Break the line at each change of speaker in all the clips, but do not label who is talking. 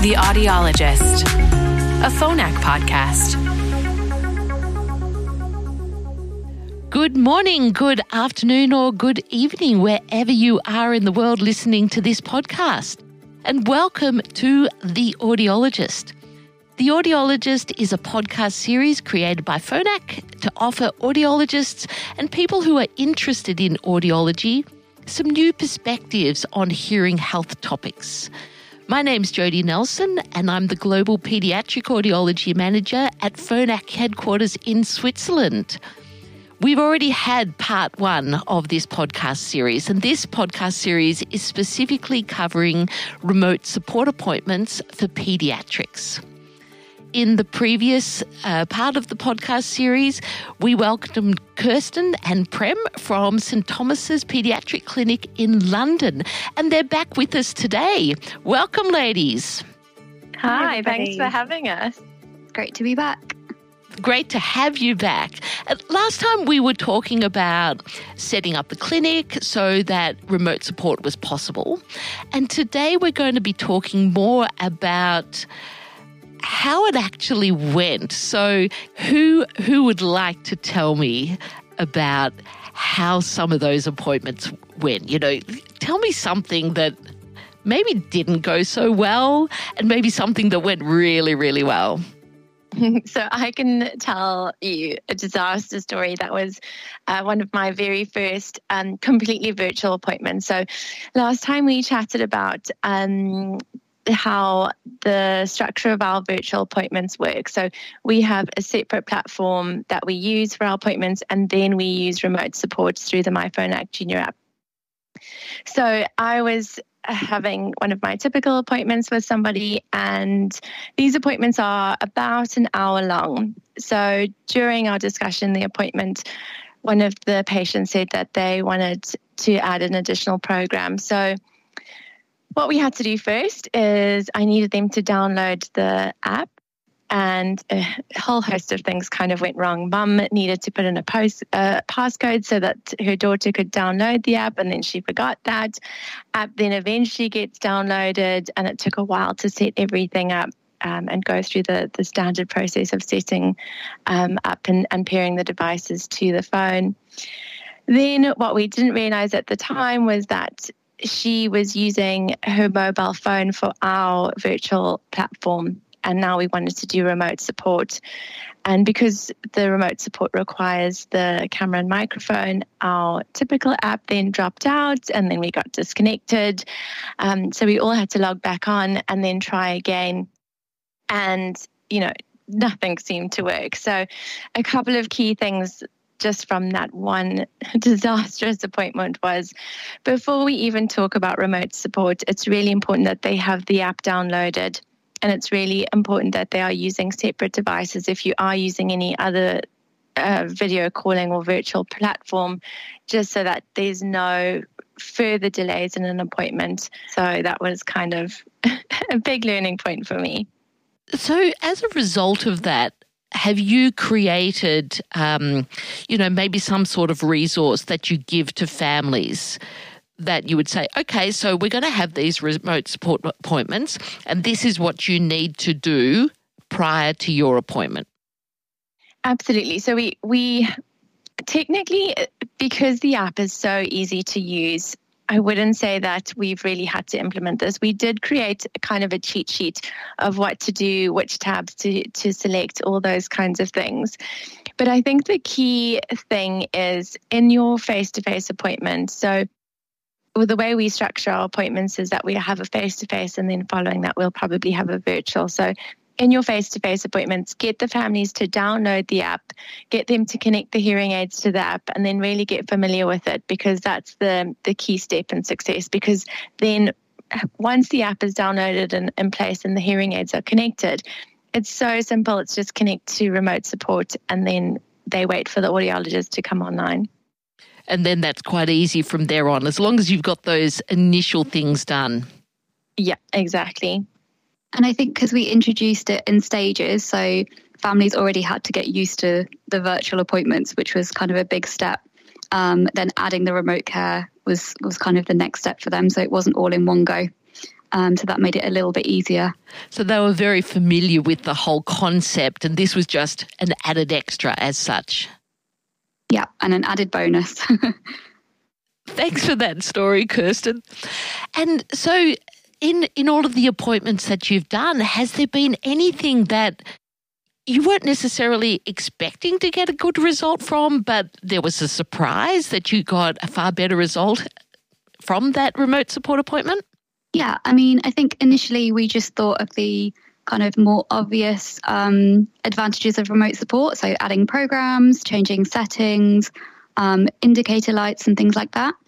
The Audiologist, a Phonak podcast.
Good morning, good afternoon, or good evening, wherever you are in the world listening to this podcast. And welcome to The Audiologist. The Audiologist is a podcast series created by Phonak to offer audiologists and people who are interested in audiology some new perspectives on hearing health topics. My name's Jodie Nelson, and I'm the Global Pediatric Audiology Manager at Phonak headquarters in Switzerland. We've already had part one of this podcast series, and this podcast series is specifically covering remote support appointments for pediatrics. In the previous part of the podcast series, we welcomed Kirsten and Prem from St Thomas's Paediatric Clinic in London, and they're back with us today. Welcome, ladies.
Hi, thanks for having us.
Great to be back.
Great to have you back. Last time we were talking about setting up the clinic so that remote support was possible, and today we're going to be talking more about how it actually went. So who would like to tell me about how some of those appointments went? You know, tell me something that maybe didn't go so well and maybe something that went really, really well.
So I can tell you a disaster story that was one of my very first completely virtual appointments. So last time we chatted about how the structure of our virtual appointments work. So we have a separate platform that we use for our appointments, and then we use remote support through the MyPhonak Junior app. So I was having one of my typical appointments with somebody, and these appointments are about an hour long. So during our discussion, the appointment, one of the patients said that they wanted to add an additional program. So what we had to do first is I needed them to download the app, and a whole host of things kind of went wrong. Mum needed to put in a passcode so that her daughter could download the app, and then she forgot that. App then eventually gets downloaded, and it took a while to set everything up and go through the standard process of setting up and pairing the devices to the phone. Then what we didn't realize at the time was that she was using her mobile phone for our virtual platform, and now we wanted to do remote support. And because the remote support requires the camera and microphone, our typical app then dropped out, and then we got disconnected. So we all had to log back on and then try again. And, nothing seemed to work. So a couple of key things just from that one disastrous appointment was, before we even talk about remote support, it's really important that they have the app downloaded, and it's really important that they are using separate devices if you are using any other video calling or virtual platform, just so that there's no further delays in an appointment. So that was kind of a big learning point for me.
So as a result of that, have you created, maybe some sort of resource that you give to families that you would say, okay, so we're going to have these remote support appointments, and this is what you need to do prior to your appointment?
Absolutely. So we technically, because the app is so easy to use, I wouldn't say that we've really had to implement this. We did create a kind of a cheat sheet of what to do, which tabs to select, all those kinds of things. But I think the key thing is in your face-to-face appointment. So the way we structure our appointments is that we have a face-to-face, and then following that, we'll probably have a virtual. So in your face-to-face appointments, get the families to download the app, get them to connect the hearing aids to the app, and then really get familiar with it, because that's the key step in success. Because then once the app is downloaded and in place and the hearing aids are connected, it's so simple. It's just connect to remote support, and then they wait for the audiologist to come online.
And then that's quite easy from there on, as long as you've got those initial things done.
Yeah, exactly.
And I think because we introduced it in stages, so families already had to get used to the virtual appointments, which was kind of a big step. Then adding the remote care was kind of the next step for them, so it wasn't all in one go. So that made it a little bit easier.
So they were very familiar with the whole concept, and this was just an added extra as such.
Yeah, and an added bonus.
Thanks for that story, Kirsten. And so in all of the appointments that you've done, has there been anything that you weren't necessarily expecting to get a good result from, but there was a surprise that you got a far better result from that remote support appointment?
Yeah, I mean, I think initially we just thought of the kind of more obvious advantages of remote support. So adding programs, changing settings, indicator lights and things like that.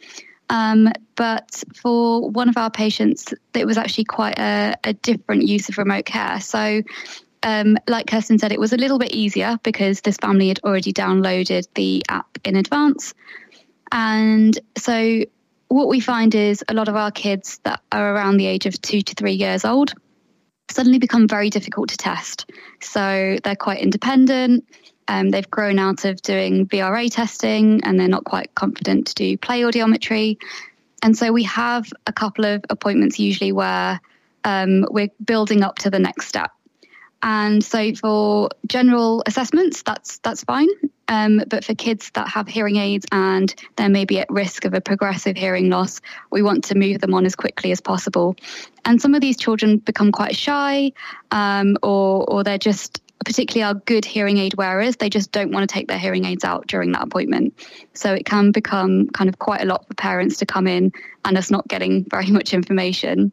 But for one of our patients, it was actually quite a different use of remote care. So like Kirsten said, it was a little bit easier because this family had already downloaded the app in advance. And so what we find is a lot of our kids that are around the age of 2 to 3 years old suddenly become very difficult to test. So they're quite independent. They've grown out of doing VRA testing and they're not quite confident to do play audiometry. And so we have a couple of appointments usually where we're building up to the next step. And so for general assessments, that's fine. But for kids that have hearing aids and they're maybe at risk of a progressive hearing loss, we want to move them on as quickly as possible. And some of these children become quite shy, or they're just, particularly our good hearing aid wearers, they just don't want to take their hearing aids out during that appointment. So it can become kind of quite a lot for parents to come in and us not getting very much information.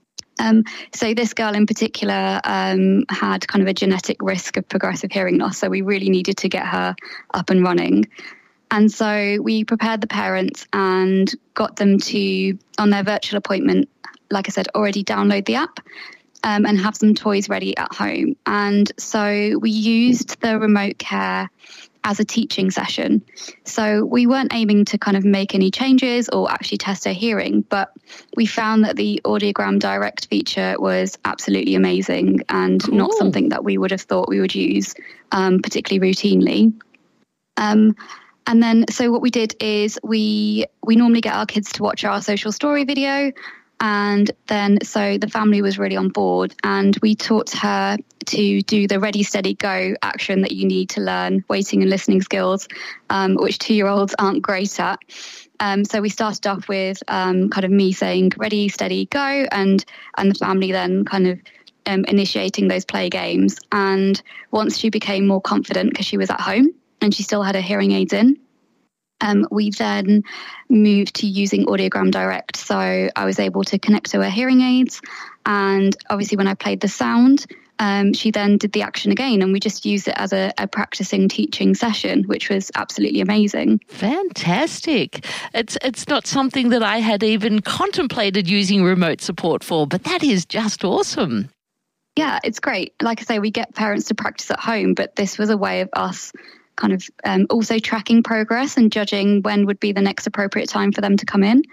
So this girl in particular had kind of a genetic risk of progressive hearing loss. So we really needed to get her up and running. And so we prepared the parents and got them to, on their virtual appointment, like I said, already download the app and have some toys ready at home. And so we used the remote care as a teaching session. So we weren't aiming to kind of make any changes or actually test her hearing, but we found that the Audiogram Direct feature was absolutely amazing and not something that we would have thought we would use particularly routinely. And then, so what we did is we normally get our kids to watch our social story video. And then, so the family was really on board and we taught her to do the ready, steady, go action that you need to learn waiting and listening skills, which 2-year-olds aren't great at. So we started off with kind of me saying ready, steady, go, and the family then kind of initiating those play games. And once she became more confident because she was at home and she still had her hearing aids in, we then moved to using Audiogram Direct. So I was able to connect to her hearing aids. And obviously when I played the sound, she then did the action again. And we just used it as a practicing teaching session, which was absolutely amazing.
Fantastic. It's not something that I had even contemplated using remote support for, but that is just awesome.
Yeah, it's great. Like I say, we get parents to practice at home, but this was a way of us kind of also tracking progress and judging when would be the next appropriate time for them to come in.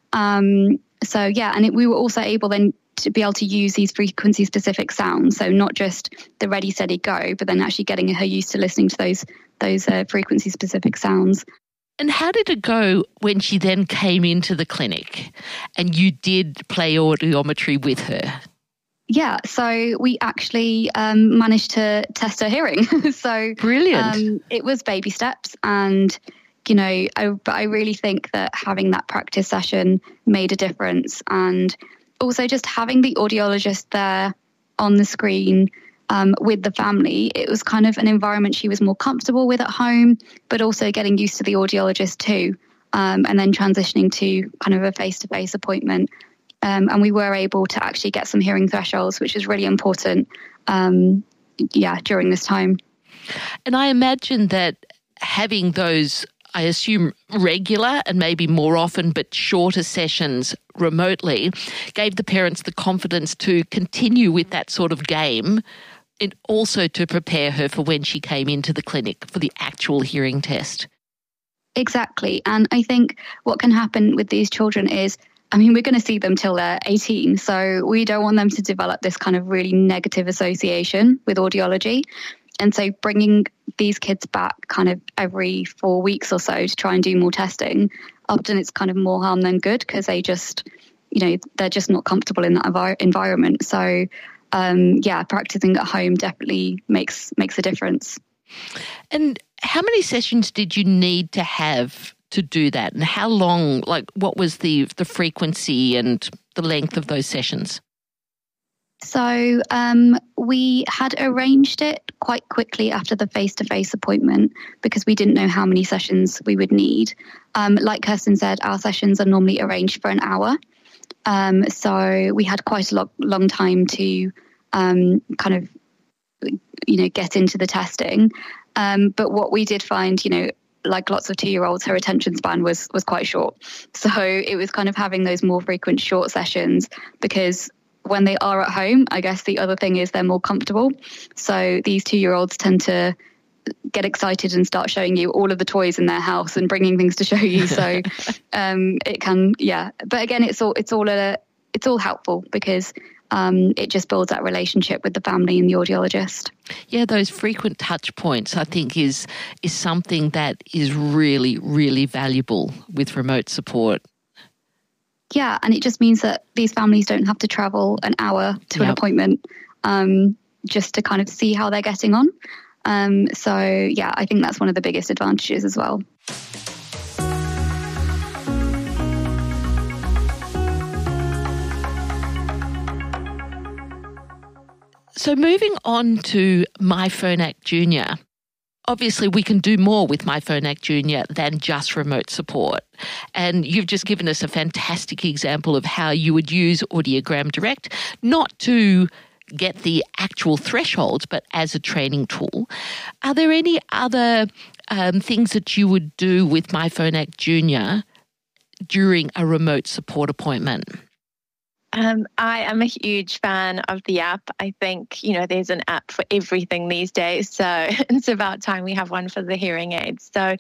So yeah, and we were also able then to be able to use these frequency specific sounds. So not just the ready, steady, go, but then actually getting her used to listening to those frequency specific sounds.
And how did it go when she then came into the clinic and you did play audiometry with her?
Yeah, so we actually managed to test her hearing. So
brilliant.
It was baby steps, and you know, but I really think that having that practice session made a difference, and also just having the audiologist there on the screen with the family, it was kind of an environment she was more comfortable with at home, but also getting used to the audiologist too, and then transitioning to kind of a face-to-face appointment. And we were able to actually get some hearing thresholds, which is really important, during this time.
And I imagine that having those, I assume, regular and maybe more often, but shorter sessions remotely gave the parents the confidence to continue with that sort of game and also to prepare her for when she came into the clinic for the actual hearing test.
Exactly. And I think what can happen with these children is, I mean, we're going to see them till they're 18, so we don't want them to develop this kind of really negative association with audiology. And so bringing these kids back kind of every 4 weeks or so to try and do more testing, often it's kind of more harm than good because they just, they're just not comfortable in that environment. So practicing at home definitely makes a difference.
And how many sessions did you need to have to do that? And how long, what was the frequency and the length of those sessions?
So we had arranged it quite quickly after the face-to-face appointment because we didn't know how many sessions we would need. Like Kirsten said, our sessions are normally arranged for an hour. So we had quite a long time to get into the testing. But what we did find, like lots of 2-year-olds, her attention span was quite short. So it was kind of having those more frequent short sessions, because when they are at home, I guess the other thing is they're more comfortable. So these 2-year-olds tend to get excited and start showing you all of the toys in their house and bringing things to show you. So it can, But again, it's all helpful because it just builds that relationship with the family and the audiologist.
Yeah, those frequent touch points, I think, is something that is really, really valuable with remote support.
Yeah, and it just means that these families don't have to travel an hour to an appointment just to kind of see how they're getting on. I think that's one of the biggest advantages as well.
So moving on to MyPhonak Junior. Obviously, we can do more with MyPhonak Junior than just remote support. And you've just given us a fantastic example of how you would use Audiogram Direct, not to get the actual thresholds, but as a training tool. Are there any other things that you would do with MyPhonak Junior during a remote support appointment?
I am a huge fan of the app. I think, there's an app for everything these days. So it's about time we have one for the hearing aids. So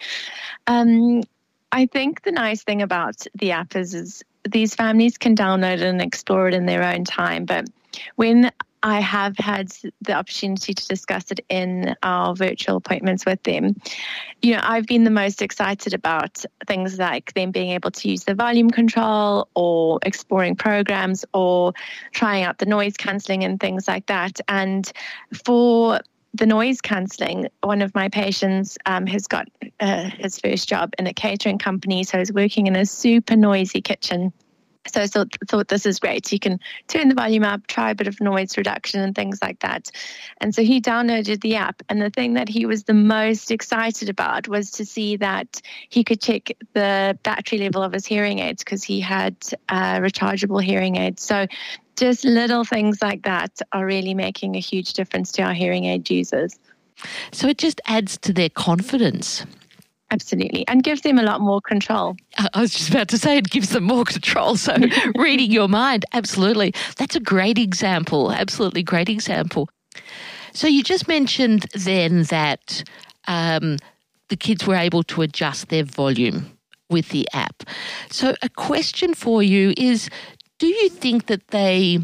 I think the nice thing about the app is these families can download it and explore it in their own time. But when I have had the opportunity to discuss it in our virtual appointments with them, I've been the most excited about things like them being able to use the volume control or exploring programs or trying out the noise cancelling and things like that. And for the noise cancelling, one of my patients has got his first job in a catering company, so he's working in a super noisy kitchen. So I thought this is great. You can turn the volume up, try a bit of noise reduction and things like that. And so he downloaded the app. And the thing that he was the most excited about was to see that he could check the battery level of his hearing aids because he had rechargeable hearing aids. So just little things like that are really making a huge difference to our hearing aid users.
So it just adds to their confidence.
Absolutely. And gives them a lot more control.
I was just about to say it gives them more control. So reading your mind, absolutely. That's a great example. Absolutely great example. So you just mentioned then that the kids were able to adjust their volume with the app. So a question for you is, do you think that they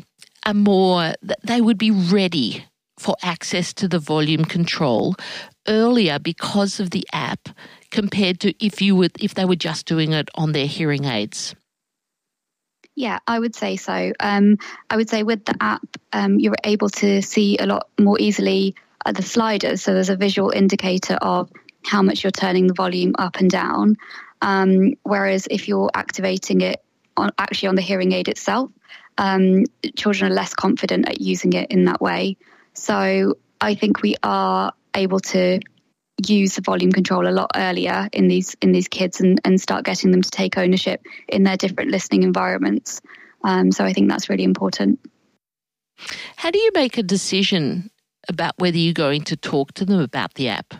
would be ready for access to the volume control earlier because of the app compared to if they were just doing it on their hearing aids?
Yeah, I would say so. I would say with the app, you're able to see a lot more easily the sliders. So there's a visual indicator of how much you're turning the volume up and down. Whereas if you're activating it on the hearing aid itself, children are less confident at using it in that way. So I think we are able to use the volume control a lot earlier in these kids and start getting them to take ownership in their different listening environments. So I think that's really important.
How do you make a decision about whether you're going to talk to them about the app?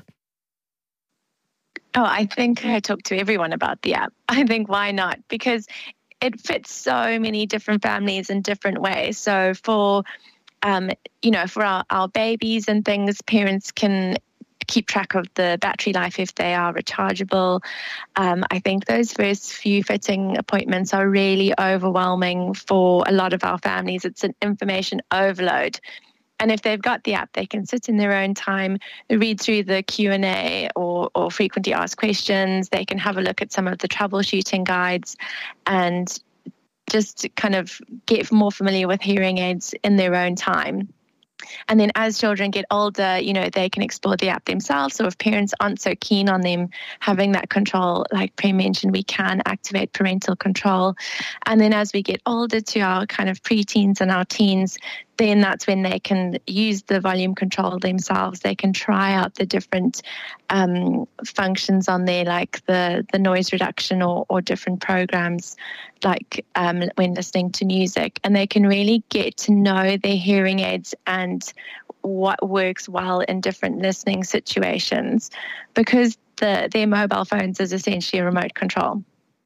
Oh, I think I talk to everyone about the app. I think why not? Because it fits so many different families in different ways. So for our babies and things, parents can keep track of the battery life if they are rechargeable. I think those first few fitting appointments are really overwhelming for a lot of our families. It's an information overload. And if they've got the app, they can sit in their own time, read through the Q&A or frequently asked questions. They can have a look at some of the troubleshooting guides and just kind of get more familiar with hearing aids in their own time. And then as children get older, they can explore the app themselves. So if parents aren't so keen on them having that control, like Prem mentioned, we can activate parental control. And then as we get older to our kind of preteens and our teens, then that's when they can use the volume control themselves. They can try out the different functions on there, like the noise reduction or different programs, like when listening to music. And they can really get to know their hearing aids and what works well in different listening situations, because their mobile phones is essentially a remote control.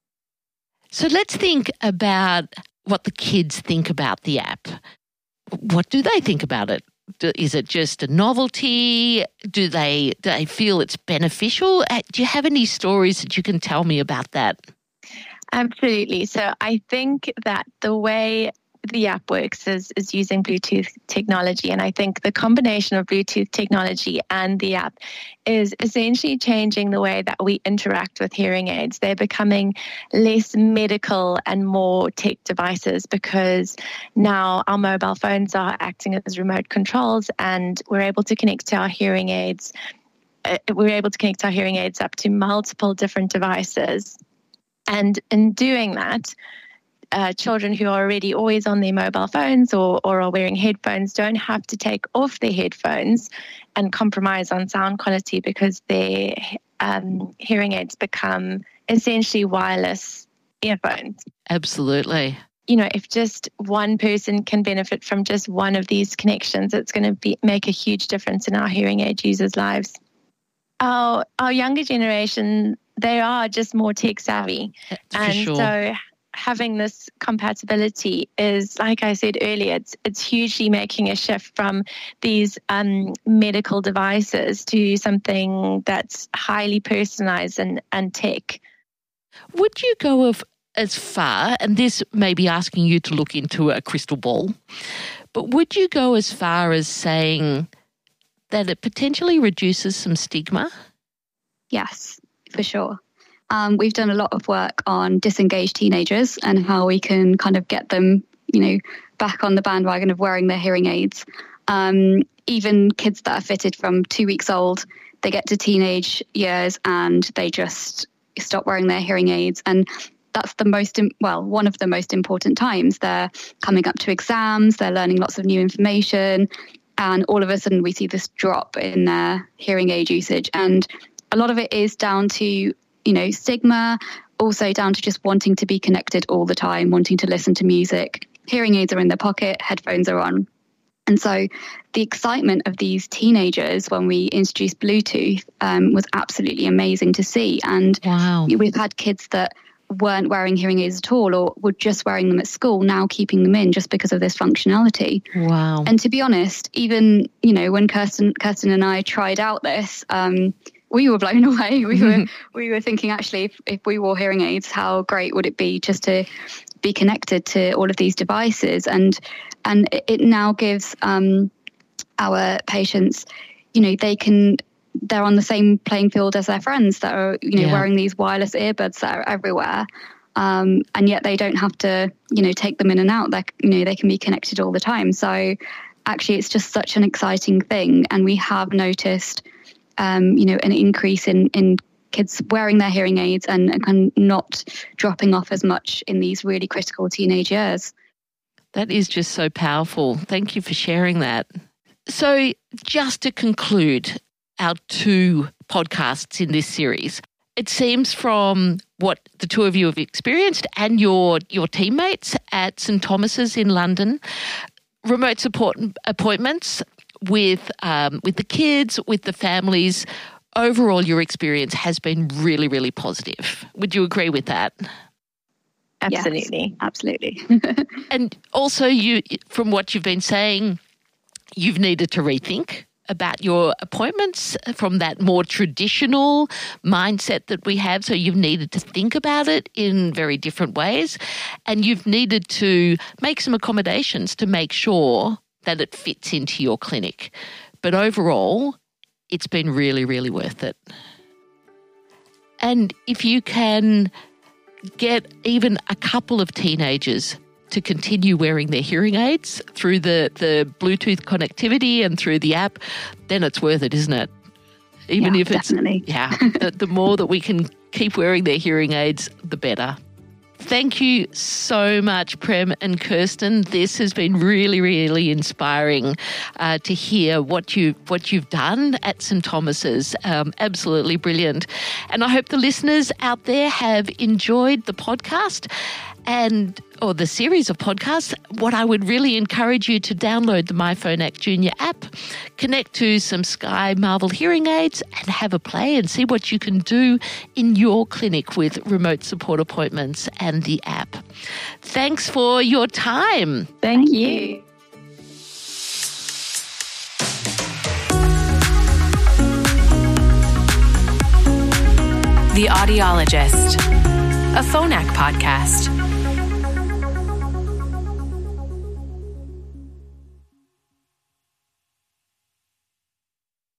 So let's think about what the kids think about the app. What do they think about it? Is it just a novelty? Do they feel it's beneficial? Do you have any stories that you can tell me about that?
Absolutely. So I think that the way the app works is using Bluetooth technology. And I think the combination of Bluetooth technology and the app is essentially changing the way that we interact with hearing aids. They're becoming less medical and more tech devices, because now our mobile phones are acting as remote controls, and we're able to connect to our hearing aids. We're able to connect our hearing aids up to multiple different devices. And in doing that, children who are already always on their mobile phones or are wearing headphones don't have to take off their headphones and compromise on sound quality, because their hearing aids become essentially wireless earphones.
Absolutely.
If just one person can benefit from just one of these connections, it's going to make a huge difference in our hearing aid users' lives. Our younger generation, they are just more tech savvy. So having this compatibility is, like I said earlier, it's hugely making a shift from these medical devices to something that's highly personalized and tech.
Would you go as far, and this may be asking you to look into a crystal ball, but would you go as far as saying that it potentially reduces some stigma?
Yes, for sure. We've done a lot of work on disengaged teenagers and how we can kind of get them, back on the bandwagon of wearing their hearing aids. Even kids that are fitted from 2 weeks old, they get to teenage years and they just stop wearing their hearing aids. And that's one of the most important times. They're coming up to exams, they're learning lots of new information, and all of a sudden we see this drop in their hearing aid usage. And a lot of it is down to stigma, also down to just wanting to be connected all the time, wanting to listen to music. Hearing aids are in their pocket, headphones are on. And so the excitement of these teenagers when we introduced Bluetooth was absolutely amazing to see. And
wow.
We've had kids that weren't wearing hearing aids at all, or were just wearing them at school, now keeping them in just because of this functionality.
Wow.
And to be honest, even, when Kirsten and I tried out this, we were blown away. We were thinking, actually, if we wore hearing aids, how great would it be just to be connected to all of these devices? And it now gives our patients, they're on the same playing field as their friends that are, wearing these wireless earbuds that are everywhere. And yet they don't have to, take them in and out. They can be connected all the time. So actually, it's just such an exciting thing. And we have noticed an increase in kids wearing their hearing aids and not dropping off as much in these really critical teenage years.
That is just so powerful. Thank you for sharing that. So just to conclude our 2 podcasts in this series, it seems from what the 2 of you have experienced and your teammates at St Thomas's in London, remote support appointments with the kids, with the families, overall your experience has been really, really positive. Would you agree with that?
Absolutely.
Yes, absolutely.
And also from what you've been saying, you've needed to rethink about your appointments from that more traditional mindset that we have. So you've needed to think about it in very different ways, and you've needed to make some accommodations to make sure that it fits into your clinic. But overall, it's been really, really worth it. And if you can get even a couple of teenagers to continue wearing their hearing aids through the Bluetooth connectivity and through the app, then it's worth it, isn't it? Even if it's
definitely.
The more that we can keep wearing their hearing aids, the better. Thank you so much, Prem and Kirsten. This has been really, really inspiring to hear what you've done at St Thomas's. Absolutely brilliant. And I hope the listeners out there have enjoyed the podcast or the series of podcasts. What I would really encourage you to download the MyPhonak Junior app, connect to some Sky Marvel hearing aids and have a play and see what you can do in your clinic with remote support appointments and the app. Thanks for your time.
Thank you.
The Audiologist, a Phonak podcast.